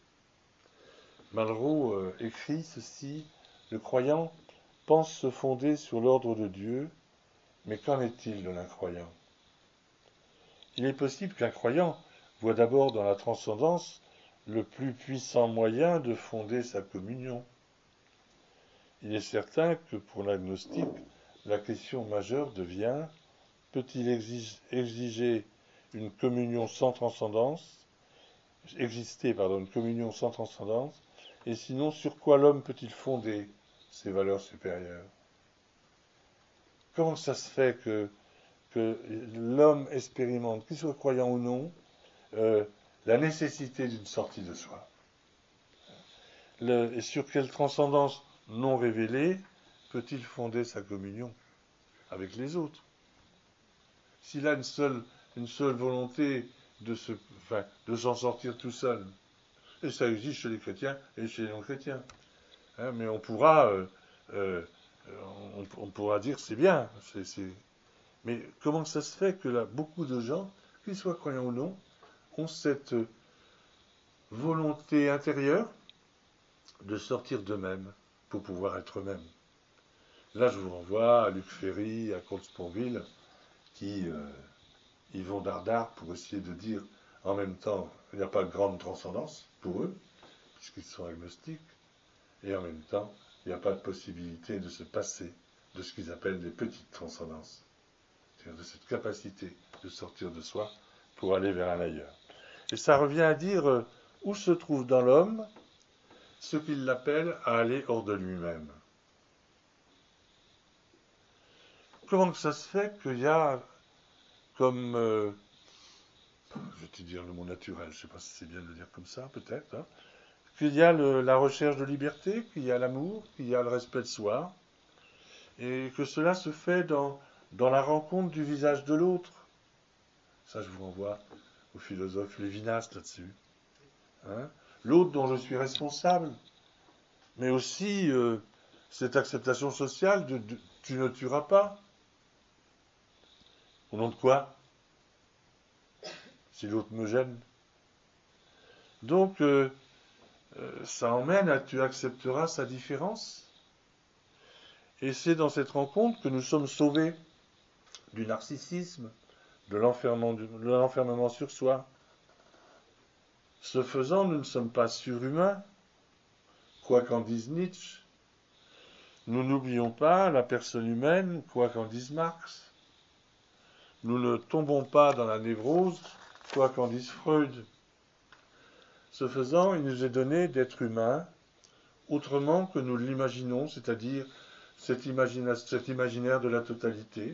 Malraux euh, écrit ceci: le croyant pense se fonder sur l'ordre de Dieu, mais qu'en est-il de l'incroyant? Il est possible qu'un croyant voit d'abord dans la transcendance le plus puissant moyen de fonder sa communion. Il est certain que pour l'agnostique, la question majeure devient: peut-il exiger une communion sans transcendance, exister, pardon, une communion sans transcendance, et sinon sur quoi l'homme peut-il fonder ses valeurs supérieures? Comment ça se fait que, que l'homme expérimente, qu'il soit croyant ou non, euh, la nécessité d'une sortie de soi? Le, et sur quelle transcendance non révélée peut-il fonder sa communion avec les autres? S'il a une seule, une seule volonté de, se, enfin, de s'en sortir tout seul, et ça existe chez les chrétiens et chez les non-chrétiens, hein, mais on pourra, euh, euh, on, on pourra dire c'est bien, c'est, c'est... mais comment ça se fait que là, beaucoup de gens, qu'ils soient croyants ou non, ont cette volonté intérieure de sortir d'eux-mêmes pour pouvoir être eux-mêmes? Là, je vous renvoie à Luc Ferry, à Comte Sponville, qui euh, y vont dardard pour essayer de dire en même temps il n'y a pas de grande transcendance pour eux, puisqu'ils sont agnostiques, et en même temps il n'y a pas de possibilité de se passer de ce qu'ils appellent des petites transcendances, c'est-à-dire de cette capacité de sortir de soi pour aller vers un ailleurs. Et ça revient à dire euh, où se trouve dans l'homme ce qu'il l'appelle à aller hors de lui-même. Comment que ça se fait qu'il y a comme, euh, je vais te dire le mot naturel, je ne sais pas si c'est bien de le dire comme ça, peut-être, hein, qu'il y a le, la recherche de liberté, qu'il y a l'amour, qu'il y a le respect de soi, et que cela se fait dans, dans la rencontre du visage de l'autre. Ça, je vous renvoie au philosophe Lévinas là-dessus. Hein, l'autre dont je suis responsable, mais aussi euh, cette acceptation sociale de, de tu ne tueras pas. Au nom de quoi? Si l'autre me gêne. Donc, euh, euh, ça emmène à tu accepteras sa différence. Et c'est dans cette rencontre que nous sommes sauvés du narcissisme, de l'enfermement, de l'enfermement sur soi. Ce faisant, nous ne sommes pas surhumains, quoi qu'en dise Nietzsche. Nous n'oublions pas la personne humaine, quoi qu'en dise Marx. Nous ne tombons pas dans la névrose, quoi qu'en dise Freud. Ce faisant, il nous est donné d'être humains autrement que nous l'imaginons, c'est-à-dire cet, imagina- cet imaginaire de la totalité.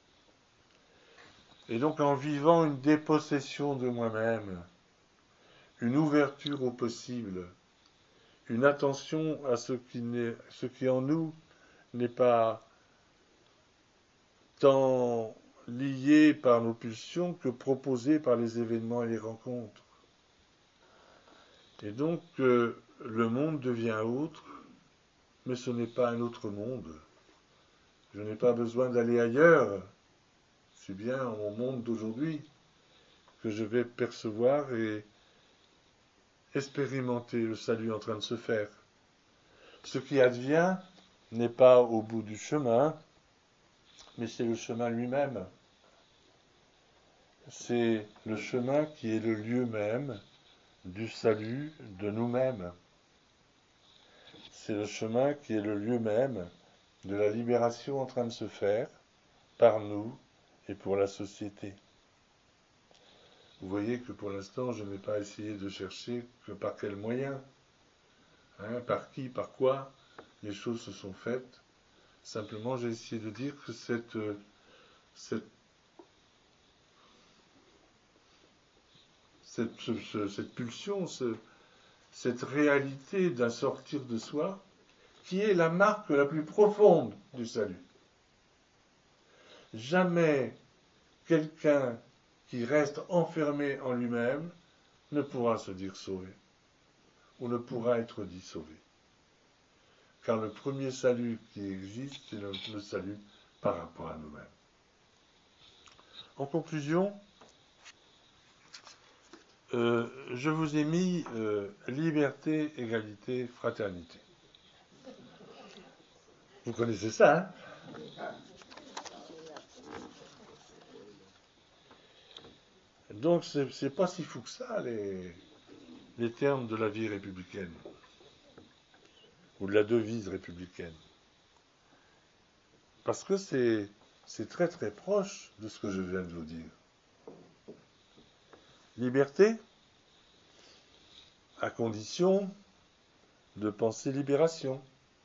Et donc en vivant une dépossession de moi-même, une ouverture au possible, une attention à ce qui, n'est, ce qui en nous n'est pas tant lié par nos pulsions que proposé par les événements et les rencontres. Et donc euh, le monde devient autre, mais ce n'est pas un autre monde. Je n'ai pas besoin d'aller ailleurs. C'est bien mon monde d'aujourd'hui que je vais percevoir et expérimenter le salut en train de se faire. Ce qui advient n'est pas au bout du chemin, mais c'est le chemin lui-même. C'est le chemin qui est le lieu même du salut de nous-mêmes. c'est le chemin qui est le lieu même de la libération en train de se faire par nous et pour la société. Vous voyez que pour l'instant, je n'ai pas essayé de chercher que par quels moyens, hein, par qui, par quoi les choses se sont faites. Simplement, j'ai essayé de dire que cette, cette, cette, ce- cette pulsion, ce- cette réalité d'un sortir de soi, qui est la marque la plus profonde du salut. Jamais quelqu'un qui reste enfermé en lui-même ne pourra se dire sauvé, ou ne pourra être dit sauvé. Car le premier salut qui existe, c'est le, le salut par rapport à nous-mêmes. En conclusion, euh, je vous ai mis euh, liberté, égalité, fraternité. Vous connaissez ça, hein? Donc, c'est, c'est pas si fou que ça, les, les termes de la vie républicaine, ou de la devise républicaine. Parce que c'est, c'est très très proche de ce que je viens de vous dire. Liberté, à condition de penser libération.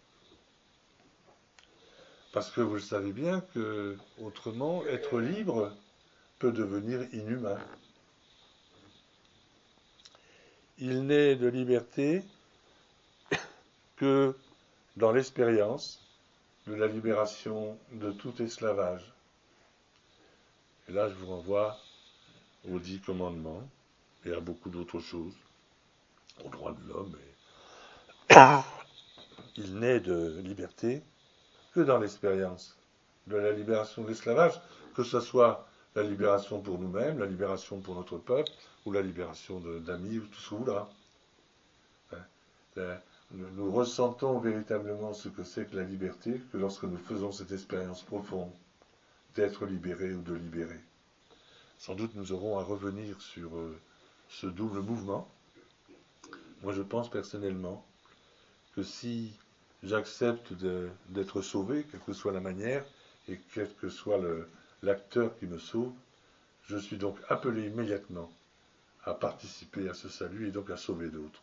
Parce que vous le savez bien que, autrement, être libre peut devenir inhumain. Il n'est de liberté que dans l'expérience de la libération de tout esclavage. Et là, je vous renvoie aux dix commandements et à beaucoup d'autres choses, aux droits de l'homme. Et... Il n'est de liberté que dans l'expérience de la libération de l'esclavage, que ce soit la libération pour nous-mêmes, la libération pour notre peuple, ou la libération d'amis, ou tout ce que vous voudra. Nous ressentons véritablement ce que c'est que la liberté que lorsque nous faisons cette expérience profonde d'être libéré ou de libérer. Sans doute nous aurons à revenir sur euh, ce double mouvement. Moi je pense personnellement que si j'accepte d'être sauvé, quelle que soit la manière, et quel que soit l'acteur qui me sauve, je suis donc appelé immédiatement à participer à ce salut et donc à sauver d'autres.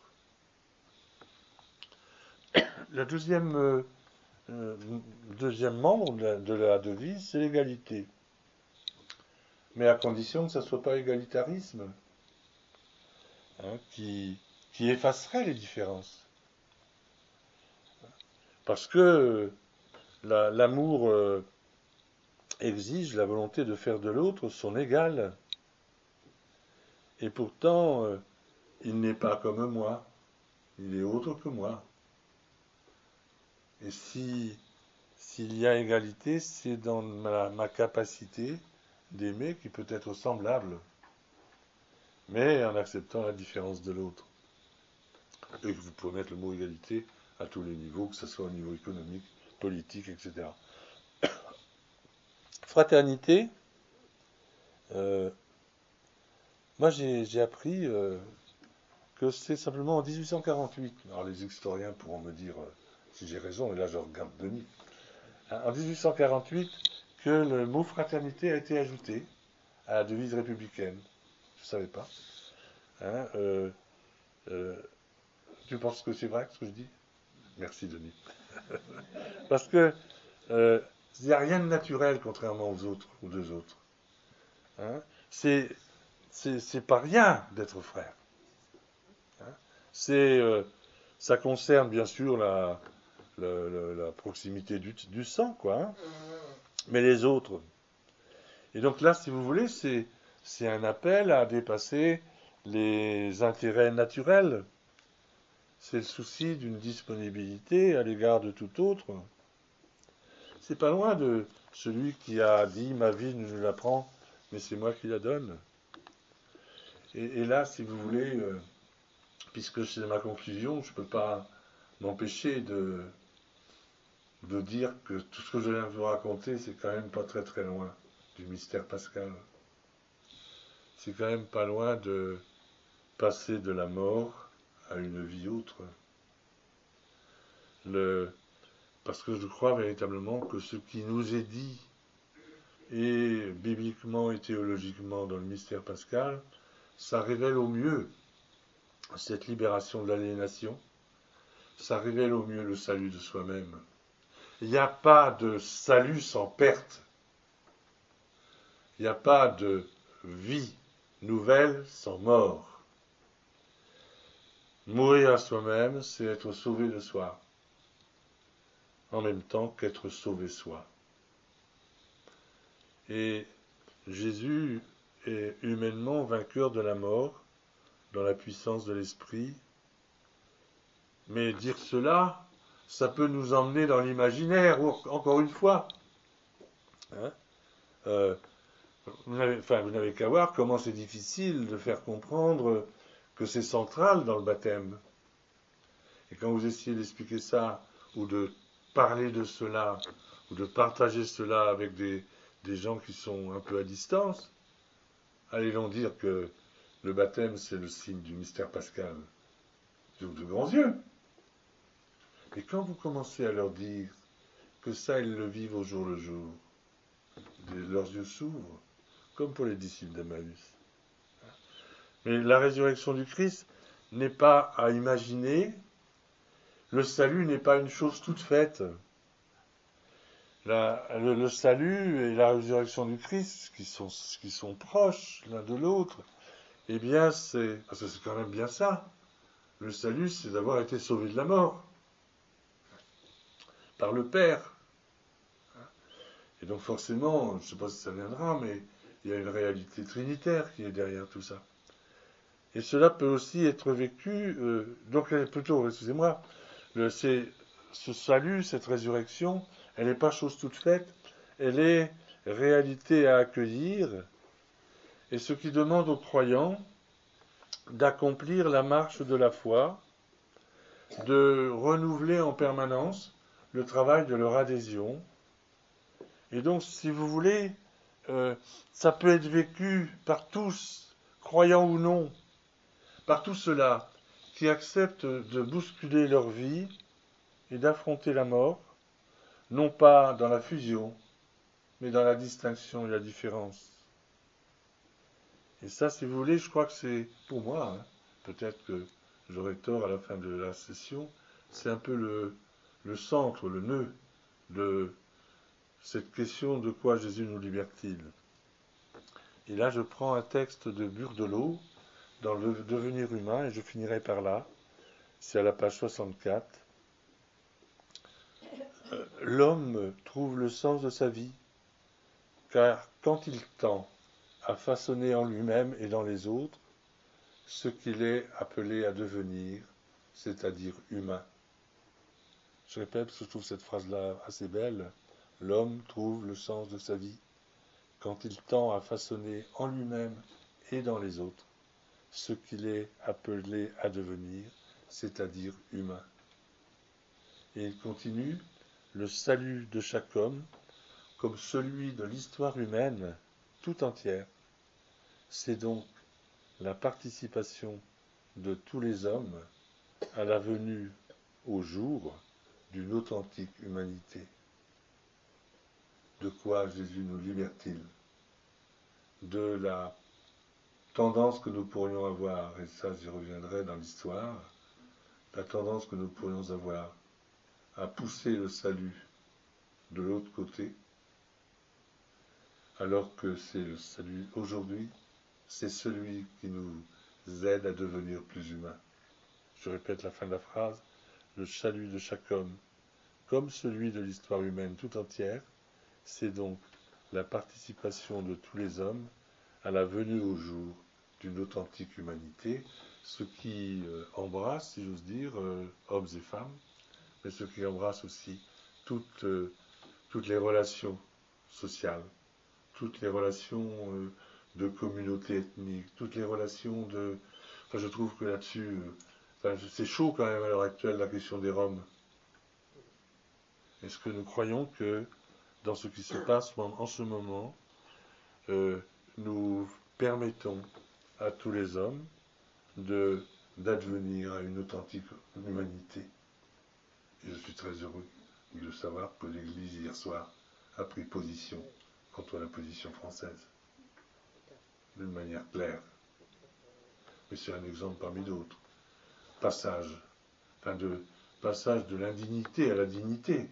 Le deuxième, euh, euh, deuxième membre de la, de la devise, c'est l'égalité. Mais à condition que ça ne soit pas égalitarisme, hein, qui, qui effacerait les différences. Parce que la, l'amour euh, exige la volonté de faire de l'autre son égal. Et pourtant, euh, il n'est pas comme moi, il est autre que moi. Et si s'il y a égalité, c'est dans ma, ma capacité d'aimer qui peut être semblable, mais en acceptant la différence de l'autre. Et que vous pouvez mettre le mot égalité à tous les niveaux, que ce soit au niveau économique, politique, et cetera. Fraternité, euh, moi j'ai, j'ai appris euh, que c'est simplement en dix-huit cent quarante-huit, alors les historiens pourront me dire euh, si j'ai raison, et là je regarde Denis, hein, en dix-huit cent quarante-huit que le mot fraternité a été ajouté à la devise républicaine. Je ne savais pas. Hein, euh, euh, tu penses que c'est vrai ce que je dis? Merci Denis. Parce que euh, il n'y a rien de naturel contrairement aux autres, aux deux autres. Hein, c'est, c'est, c'est pas rien d'être frère. Hein, c'est, euh, ça concerne bien sûr la, la, la, la proximité du, du sang, quoi. Hein, mais les autres. Et donc là, si vous voulez, c'est, c'est un appel à dépasser les intérêts naturels. C'est le souci d'une disponibilité à l'égard de tout autre. C'est pas loin de celui qui a dit ma vie ne la prend, mais c'est moi qui la donne. Et, et là, si vous voulez, euh, puisque c'est ma conclusion, je ne peux pas m'empêcher de, de dire que tout ce que je viens de vous raconter, c'est quand même pas très très loin du mystère pascal. C'est quand même pas loin de passer de la mort à une vie autre. le, parce que je crois véritablement que ce qui nous est dit, et bibliquement et théologiquement dans le mystère pascal, ça révèle au mieux cette libération de l'aliénation, ça révèle au mieux le salut de soi-même. Il n'y a pas de salut sans perte. Il n'y a pas de vie nouvelle sans mort. Mourir à soi-même, c'est être sauvé de soi, en même temps qu'être sauvé soi. Et Jésus est humainement vainqueur de la mort, dans la puissance de l'esprit. Mais dire cela, ça peut nous emmener dans l'imaginaire, encore une fois. Hein euh, vous n'avez, enfin, vous n'avez qu'à voir comment c'est difficile de faire comprendre que c'est central dans le baptême. Et quand vous essayez d'expliquer ça, ou de parler de cela, ou de partager cela avec des, des gens qui sont un peu à distance, allez donc dire que le baptême, c'est le signe du mystère pascal. Ils ouvrent de grands yeux. Et quand vous commencez à leur dire que ça, ils le vivent au jour le jour, leurs yeux s'ouvrent, comme pour les disciples d'Emmaüs. Mais la résurrection du Christ n'est pas à imaginer. Le salut n'est pas une chose toute faite. La, le, le salut et la résurrection du Christ, qui sont, qui sont proches l'un de l'autre, eh bien, c'est, parce que c'est quand même bien ça. Le salut, c'est d'avoir été sauvé de la mort par le Père. Et donc forcément, je ne sais pas si ça viendra, mais il y a une réalité trinitaire qui est derrière tout ça. Et cela peut aussi être vécu, euh, donc plutôt, excusez-moi, le, c'est, ce salut, cette résurrection, elle n'est pas chose toute faite, elle est réalité à accueillir, et ce qui demande aux croyants d'accomplir la marche de la foi, de renouveler en permanence le travail de leur adhésion. Et donc, si vous voulez, euh, ça peut être vécu par tous, croyants ou non, par tous ceux-là qui acceptent de bousculer leur vie et d'affronter la mort, non pas dans la fusion, mais dans la distinction et la différence. Et ça, si vous voulez, je crois que c'est, pour moi, hein, peut-être que j'aurai tort à la fin de la session, c'est un peu le, le centre, le nœud de cette question de quoi Jésus nous libère-t-il. Et là, je prends un texte de Burdelot dans le devenir humain, et je finirai par là. C'est à la page soixante-quatre. Euh, L'homme trouve le sens de sa vie, car quand il tend à façonner en lui-même et dans les autres ce qu'il est appelé à devenir, c'est-à-dire humain. Je répète parce que je trouve cette phrase-là assez belle. L'homme trouve le sens de sa vie quand il tend à façonner en lui-même et dans les autres ce qu'il est appelé à devenir, c'est-à-dire humain. Et il continue, le salut de chaque homme, comme celui de l'histoire humaine tout entière, c'est donc la participation de tous les hommes à la venue au jour d'une authentique humanité. De quoi Jésus nous libère-t-il? De la tendance que nous pourrions avoir, et ça j'y reviendrai dans l'histoire, la tendance que nous pourrions avoir à pousser le salut de l'autre côté, alors que c'est le salut aujourd'hui, c'est celui qui nous aide à devenir plus humains. Je répète la fin de la phrase, le salut de chaque homme, comme celui de l'histoire humaine tout entière, c'est donc la participation de tous les hommes à la venue au jour d'une authentique humanité, ce qui euh, embrasse, si j'ose dire, euh, hommes et femmes, mais ce qui embrasse aussi toutes, euh, toutes les relations sociales, toutes les relations euh, de communauté ethnique, toutes les relations de... Enfin, je trouve que là-dessus, euh, enfin, c'est chaud quand même à l'heure actuelle la question des Roms. Est-ce que nous croyons que dans ce qui se passe en ce moment, euh, nous permettons à tous les hommes de, d'advenir à une authentique humanité? Et je suis très heureux de savoir que l'Église, hier soir, a pris position contre la position française, d'une manière claire. Mais c'est un exemple parmi d'autres. Passage, enfin de passage de l'indignité à la dignité.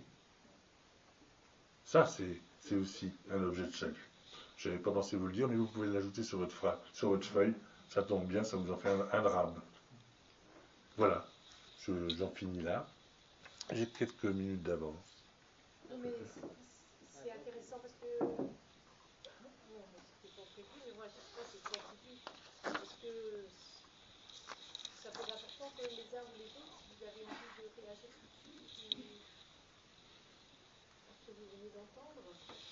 Ça, c'est, c'est aussi un objet de salut. Je n'avais pas pensé vous le dire, mais vous pouvez l'ajouter sur votre, fra- sur votre feuille. Ça tombe bien, ça vous en fait un, un drame. Voilà, je, j'en finis là. J'ai quelques minutes d'avance. Non, mais c'est c'est intéressant parce que. Bon, c'était pas prévu, mais moi, à chaque fois, c'est toi qui dis. Est-ce que ça peut être important que les uns ou les autres, si vous avez envie de réagir tout de suite ou à ce que vous venez d'entendre?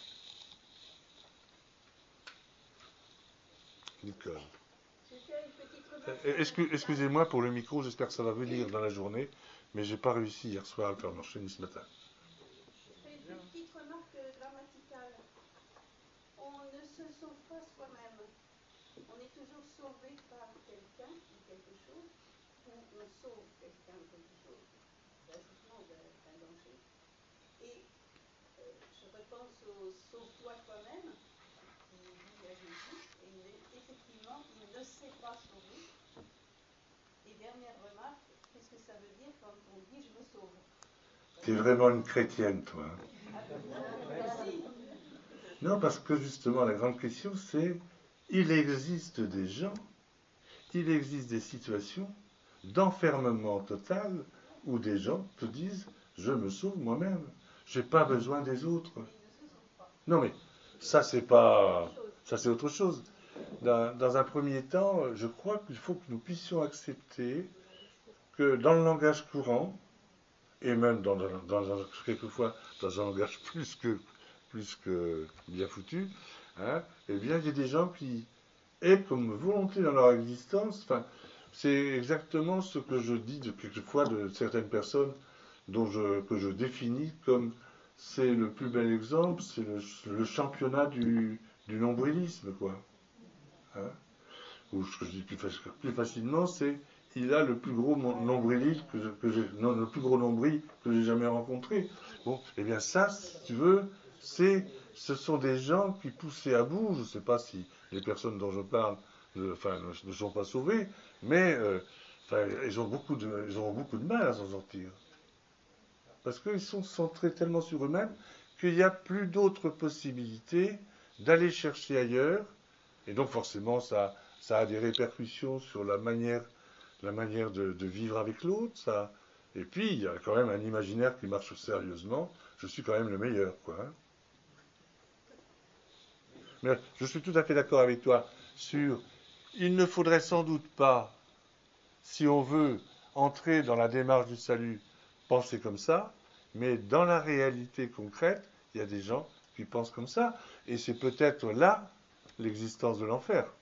Nicole. J'ai fait une petite remarque. Euh, excu- Excusez-moi pour le micro, j'espère que ça va venir dans la journée, mais j'ai pas réussi hier soir à le faire marcher ni ce matin. Je fais une petite remarque grammaticale. On ne se sauve pas soi-même. On est toujours sauvé par quelqu'un ou quelque chose, ou on sauve quelqu'un ou quelque chose, gratuitement d'un danger. Et euh, je repense au sauve-toi toi-même, qui dit à Jésus, et il est, effectivement, il ne s'est pas sauvé. Et dernière remarque, qu'est-ce que ça veut dire quand on dit je me sauve? T'es vraiment une chrétienne, toi. Ah, merci. Non, parce que justement, la grande question, c'est il existe des gens, il existe des situations d'enfermement total où des gens te disent je me sauve moi-même, j'ai pas besoin des autres. Non, mais ça, c'est pas. Ça, c'est autre chose. Dans, dans un premier temps, je crois qu'il faut que nous puissions accepter que dans le langage courant, et même dans, dans, dans, quelquefois dans un langage plus que, plus que bien foutu, hein, eh bien, il y a des gens qui aient comme volonté dans leur existence, enfin, c'est exactement ce que je dis de quelquefois de certaines personnes dont je, que je définis comme c'est le plus bel exemple, c'est le, le championnat du, du nombrilisme, quoi. Hein, ou ce que je dis plus, plus facilement, c'est il a le plus gros nombril que, je, que j'ai, non, le plus gros nombril que j'ai jamais rencontré. Bon, eh bien ça, si tu veux, c'est, ce sont des gens qui poussés à bout. Je ne sais pas si les personnes dont je parle, ne, enfin, ne, ne sont pas sauvées, mais euh, enfin, ils ont beaucoup de, ils auront beaucoup de mal à s'en sortir, parce qu'ils sont centrés tellement sur eux-mêmes qu'il n'y a plus d'autres possibilités d'aller chercher ailleurs, et donc forcément ça, ça a des répercussions sur la manière la manière de, de vivre avec l'autre, ça. Et puis, il y a quand même un imaginaire qui marche sérieusement. Je suis quand même le meilleur, quoi. Hein. Mais je suis tout à fait d'accord avec toi sur. Il ne faudrait sans doute pas, si on veut entrer dans la démarche du salut, penser comme ça, mais dans la réalité concrète, il y a des gens qui pensent comme ça. Et c'est peut-être là l'existence de l'enfer.